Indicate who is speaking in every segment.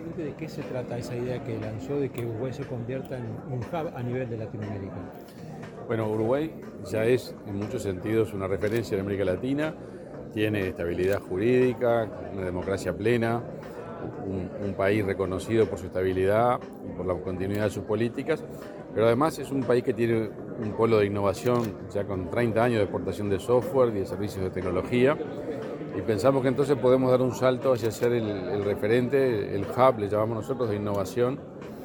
Speaker 1: puntualmente de qué se trata esa idea que lanzó de que Uruguay se convierta en un hub a nivel de Latinoamérica.
Speaker 2: Bueno, Uruguay ya es en muchos sentidos una referencia en América Latina, tiene estabilidad jurídica, una democracia plena, un país reconocido por su estabilidad y por la continuidad de sus políticas, pero además es un país que tiene un polo de innovación ya con 30 años de exportación de software y de servicios de tecnología, y pensamos que entonces podemos dar un salto hacia ser el referente, el hub, le llamamos nosotros, de innovación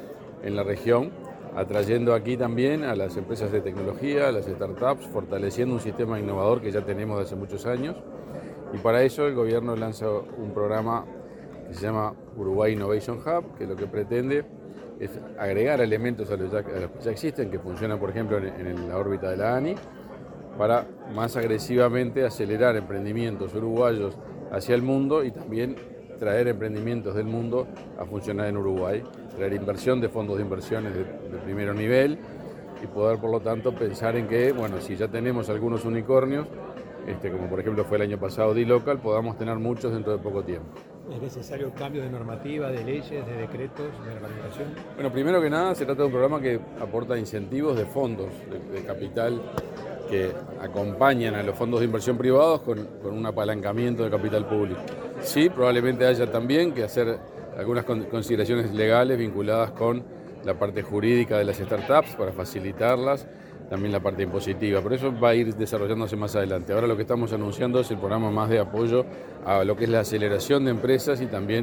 Speaker 2: en la región, atrayendo aquí también a las empresas de tecnología, a las startups, fortaleciendo un sistema innovador que ya tenemos desde hace muchos años. Y para eso el gobierno lanza un programa que se llama Uruguay Innovation Hub, que lo que pretende es agregar elementos a los que ya existen, que funcionan por ejemplo en la órbita de la ANI, para más agresivamente acelerar emprendimientos uruguayos hacia el mundo y también traer emprendimientos del mundo a funcionar en Uruguay, traer inversión de fondos de inversiones de primer nivel y poder, por lo tanto, pensar en que, bueno, si ya tenemos algunos unicornios, como por ejemplo fue el año pasado D-Local, podamos tener muchos dentro de poco tiempo.
Speaker 1: ¿Es necesario cambio de normativa, de leyes, de decretos, de reglamentación?
Speaker 2: Bueno, primero que nada se trata de un programa que aporta incentivos de fondos, de capital, que acompañan a los fondos de inversión privados con un apalancamiento de capital público. Sí, probablemente haya también que hacer algunas consideraciones legales vinculadas con la parte jurídica de las startups para facilitarlas, también la parte impositiva, pero eso va a ir desarrollándose más adelante. Ahora lo que estamos anunciando es el programa más de apoyo a lo que es la aceleración de empresas y también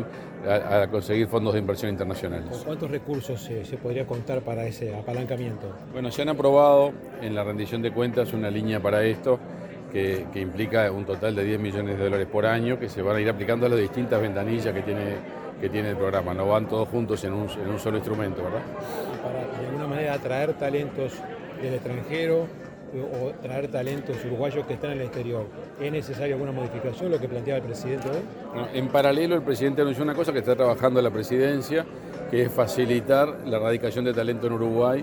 Speaker 2: a conseguir fondos de inversión internacionales.
Speaker 1: ¿Con cuántos recursos se podría contar para ese apalancamiento?
Speaker 2: Bueno, se han aprobado en la rendición de cuentas una línea para esto que implica un total de 10 millones de dólares por año que se van a ir aplicando a las distintas ventanillas que tiene el programa. No van todos juntos en un solo instrumento, ¿verdad?
Speaker 1: Y para de alguna manera atraer talentos del extranjero o traer talentos uruguayos que están en el exterior, ¿es necesaria alguna modificación, lo que planteaba el presidente hoy?
Speaker 2: Bueno, en paralelo el presidente anunció una cosa que está trabajando la presidencia, que es facilitar la radicación de talento en Uruguay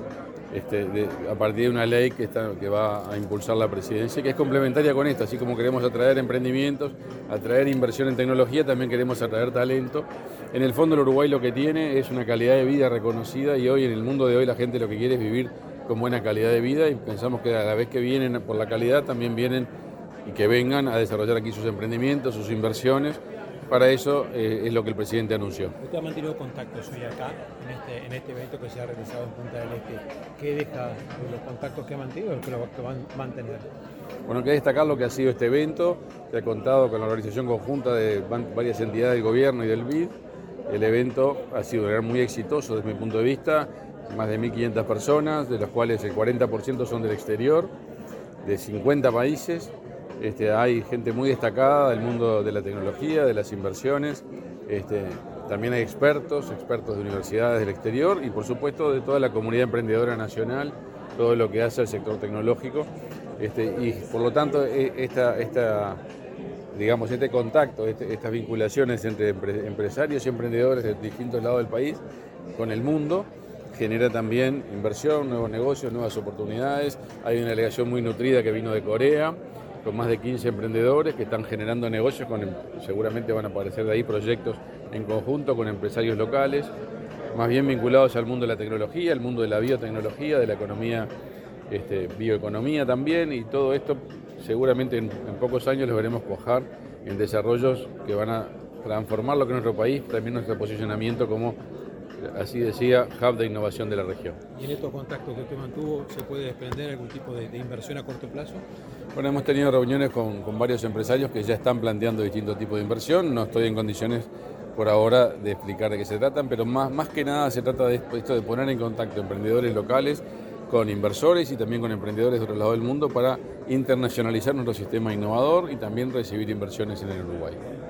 Speaker 2: a partir de una ley que va a impulsar la presidencia, que es complementaria con esta. Así como queremos atraer emprendimientos, atraer inversión en tecnología, también queremos atraer talento. En el fondo el Uruguay lo que tiene es una calidad de vida reconocida y hoy en el mundo de hoy la gente lo que quiere es vivir con buena calidad de vida y pensamos que a la vez que vienen por la calidad también vienen y que vengan a desarrollar aquí sus emprendimientos, sus inversiones. Para eso es lo que el presidente anunció.
Speaker 1: Usted ha mantenido contactos hoy acá, en este evento que se ha realizado en Punta del Este. ¿Qué deja los contactos que ha mantenido y que van a mantener?
Speaker 2: Bueno, hay que destacar lo que ha sido este evento, que ha contado con la organización conjunta de varias entidades del gobierno y del BID. El evento ha sido muy exitoso desde mi punto de vista, más de 1.500 personas, de las cuales el 40% son del exterior, de 50 países. Hay gente muy destacada del mundo de la tecnología, de las inversiones, también hay expertos de universidades del exterior y por supuesto de toda la comunidad emprendedora nacional, todo lo que hace el sector tecnológico, y por lo tanto este contacto, estas vinculaciones entre empresarios y emprendedores de distintos lados del país con el mundo, genera también inversión, nuevos negocios, nuevas oportunidades. Hay una delegación muy nutrida que vino de Corea, con más de 15 emprendedores que están generando negocios, seguramente van a aparecer de ahí proyectos en conjunto con empresarios locales, más bien vinculados al mundo de la tecnología, al mundo de la biotecnología, de la economía, bioeconomía también, y todo esto seguramente en pocos años los veremos cuajar en desarrollos que van a transformar lo que es nuestro país, también nuestro posicionamiento como, así decía, hub de innovación de la región.
Speaker 1: ¿Y en estos contactos que usted mantuvo se puede desprender algún tipo de inversión a corto plazo?
Speaker 2: Bueno, hemos tenido reuniones con varios empresarios que ya están planteando distintos tipos de inversión. No estoy en condiciones por ahora de explicar de qué se tratan, pero más que nada se trata de esto de poner en contacto emprendedores locales con inversores y también con emprendedores de otro lado del mundo para internacionalizar nuestro sistema innovador y también recibir inversiones en el Uruguay.